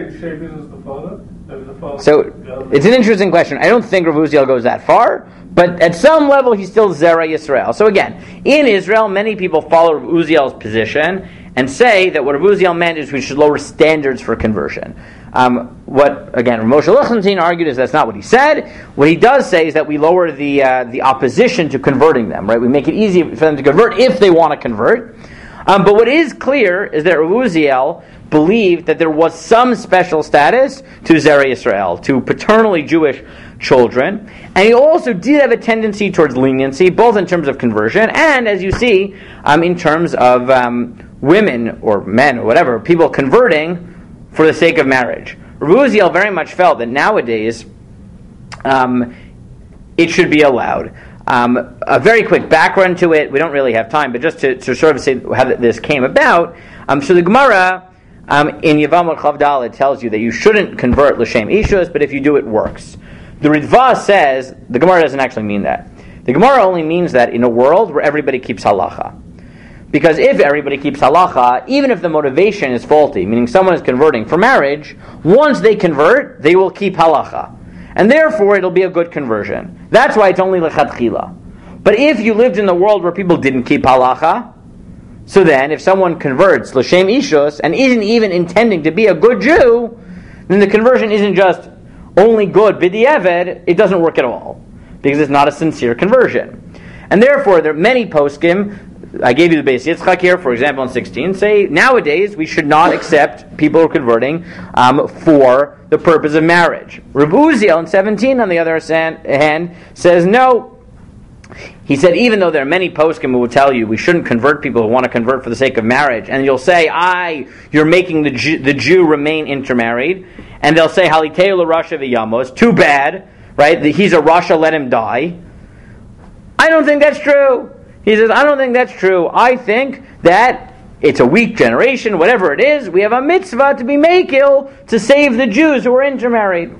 So it's an interesting question. I don't think Rav Uziel goes that far, but at some level he's still Zera Yisrael. So again, in Israel, many people follow Rav Uziel's position and say that what Rav Uziel meant is we should lower standards for conversion. What again, Moshe Lichtenstein argued is that's not what he said. What he does say is that we lower the opposition to converting them. Right, we make it easy for them to convert if they want to convert. But what is clear is that Rav Uziel believed that there was some special status to Zerah Yisrael, to paternally Jewish children, and he also did have a tendency towards leniency, both in terms of conversion and, as you see, in terms of women or men or whatever, people converting for the sake of marriage. Rav Uziel very much felt that nowadays it should be allowed. A very quick background to it, we don't really have time, but just to sort of say how this came about. So the Gemara in Yevamot Chav Daled tells you that you shouldn't convert l'shem ishus, but if you do, it works. The Ritva says the Gemara doesn't actually mean that. The Gemara only means that in a world where everybody keeps halacha. Because if everybody keeps halacha, even if the motivation is faulty, meaning someone is converting for marriage, once they convert, they will keep halacha. And therefore, it'll be a good conversion. That's why it's only lechatchila. But if you lived in the world where people didn't keep halacha, so then if someone converts l'shem ishus and isn't even intending to be a good Jew, then the conversion isn't just only good b'di'evet, it doesn't work at all, because it's not a sincere conversion. And therefore, there are many poskim, I gave you the Beis Yitzchak here, for example, in 16, say nowadays we should not accept people who are converting for the purpose of marriage. Rav Uziel in 17, on the other hand, says no. He said even though there are many poskim who will tell you we shouldn't convert people who want to convert for the sake of marriage, and you'll say, you're making the Jew remain intermarried, and they'll say, Haliteu l'Rasha v'yamos, too bad, right? He's a Rasha, let him die. I don't think that's true. He says, I don't think that's true. I think that it's a weak generation, whatever it is, we have a mitzvah to be mekil to save the Jews who are intermarried.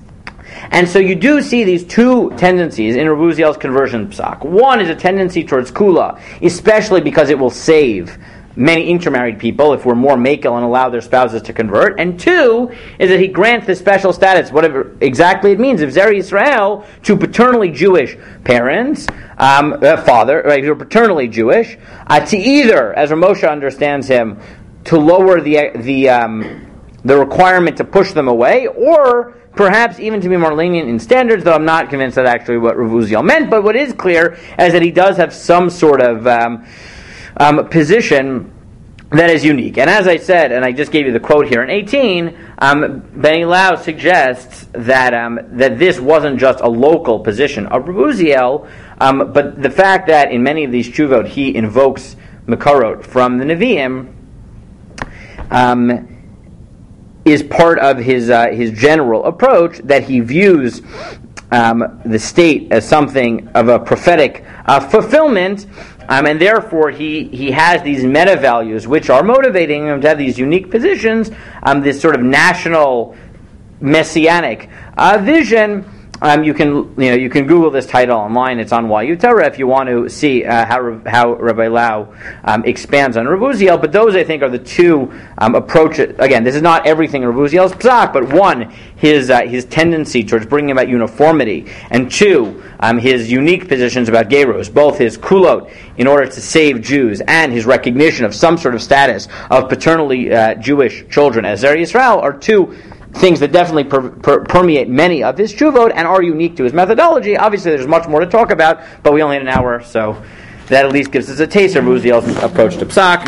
And so you do see these two tendencies in Rav Uziel's conversion psak. One is a tendency towards kula, especially because it will save many intermarried people if we're more mekil and allow their spouses to convert. And two is that he grants this special status, whatever exactly it means, of Zerah Yisrael to paternally Jewish parents, father, right, who are paternally Jewish, to either, as Ramosha understands him, to lower the requirement to push them away, or perhaps even to be more lenient in standards, though I'm not convinced that's actually what Rav Uziel meant. But what is clear is that he does have some sort of position that is unique. And as I said, and I just gave you the quote here in 18, Benny Lau suggests that this wasn't just a local position of Rav Uziel, but the fact that in many of these tshuvot he invokes Mekorot from the Nevi'im is part of his general approach, that he views the state as something of a prophetic fulfillment, and therefore he has these meta values which are motivating him to have these unique positions, this sort of national messianic vision. You can Google this title online. It's on YU Torah if you want to see how Rabbi Lau expands on Rav Uziel. But those, I think, are the two approaches. Again, this is not everything in Rav Uziel's psak, but one, his tendency towards bringing about uniformity, and two, his unique positions about gerus, both his kulot in order to save Jews and his recognition of some sort of status of paternally Jewish children as Zerah Yisrael, are two things that definitely permeate many of his tshuvot and are unique to his methodology. Obviously, there's much more to talk about, but we only had an hour, so that at least gives us a taste of Uziel's approach to psak.